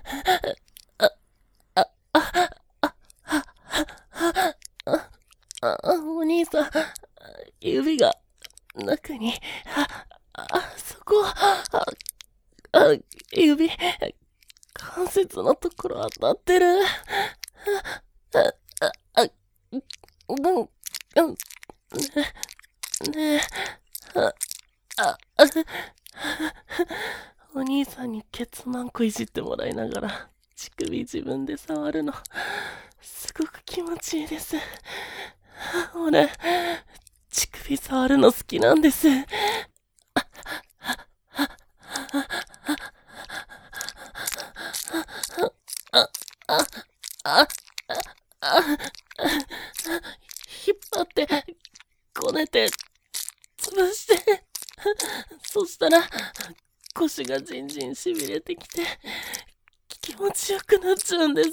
お兄さん、指が中に、そこ、指、関節のところ当たってる。ねえ、お兄さんにケツマンコいじってもらいながら、乳首自分で触るの、すごく気持ちいいです。俺、乳首触るの好きなんです。引っ張って、こねて、潰して、そしたら、腰がじんじんしびれてきて、気持ちよくなっちゃうんです。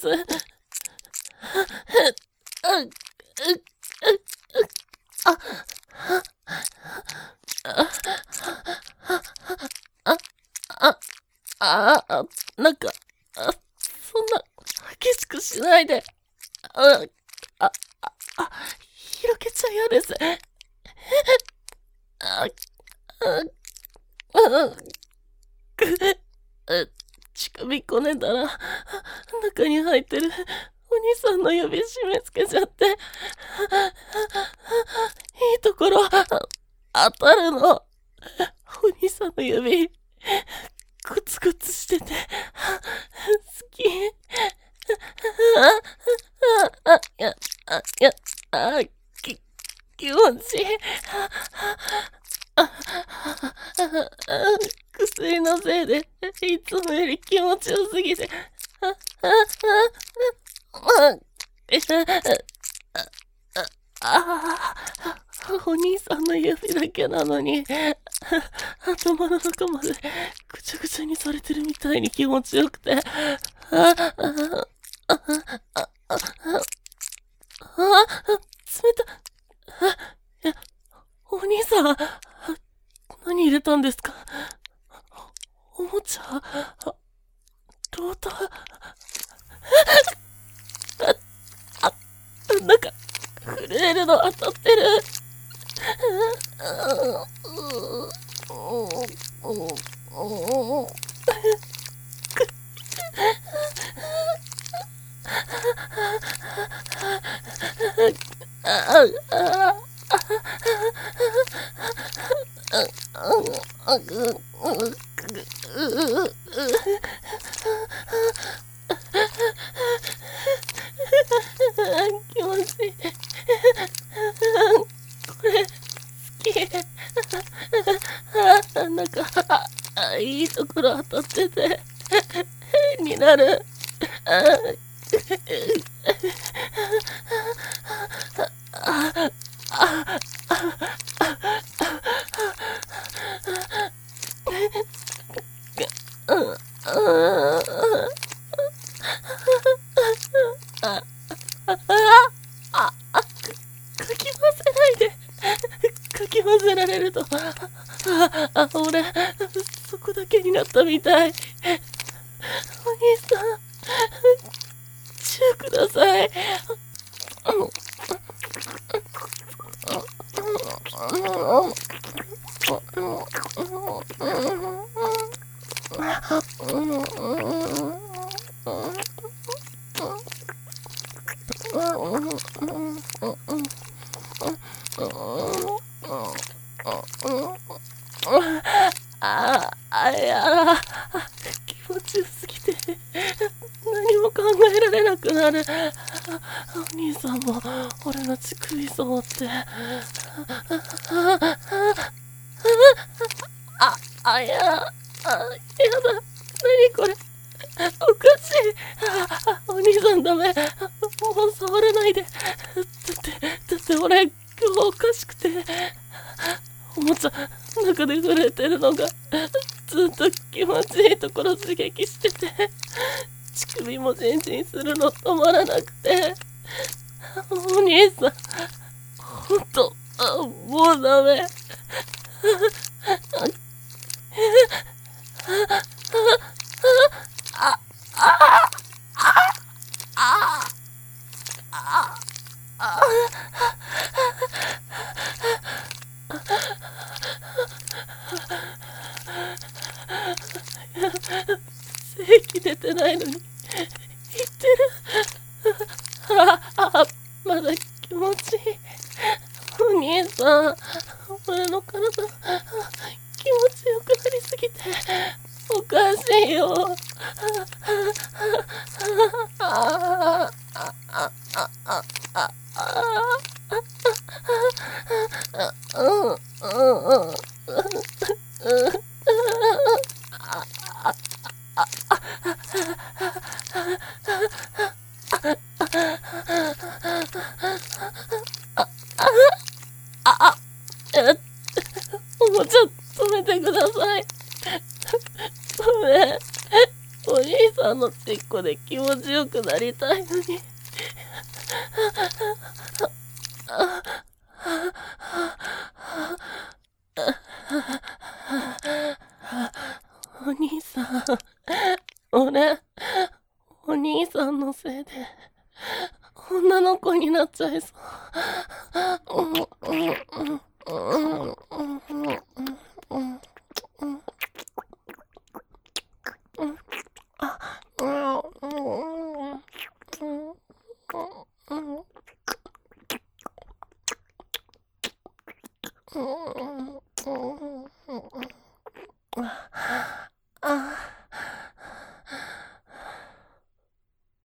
なんか、そんな、激しくしないで。広げちゃ嫌です。乳首こねたら、中に入ってるお兄さんの指締め付けちゃって、いいところ、当たるの。お兄さんの指、グツグツしてて、好き。気持ちいい。薬のせいで、いつもより気持ちよすぎて。お兄さんの指だけなのに、頭の中までぐちゃぐちゃにされてるみたいに気持ちよくて。冷た。お兄さん、何入れたんですか？おもちゃ？ローター？なんか、震えるの当たってる。気持ちいい。これ、好き。なんか、いいところ当たってて、変になる。かき混ぜないで。かき混ぜられると、俺、そこだけになったみたい。お兄さん、チューください。いや、気持ちよすぎて何も考えられなくなる。お兄さんも俺の乳首触って。やだ。何これ。おかしい。お兄さんダメ。もう触らないで。だって俺、今日おかしくて。おもちゃ、中で震えてるのが、ずっと気持ちいいところ刺激してて、乳首もジンジンするの止まらなくて。お兄さん、ほんと、もうダメ。ああ正気出てないのに言ってる。まだ気持ちいい。お兄さん、俺の体気持ちよくなりすぎておかしいよ。もうちょっと止めてください。ごめん。お兄さんのちっこで気持ちよくなりたいのに。お兄さん、俺、お兄さんのせいで女の子になっちゃいそう。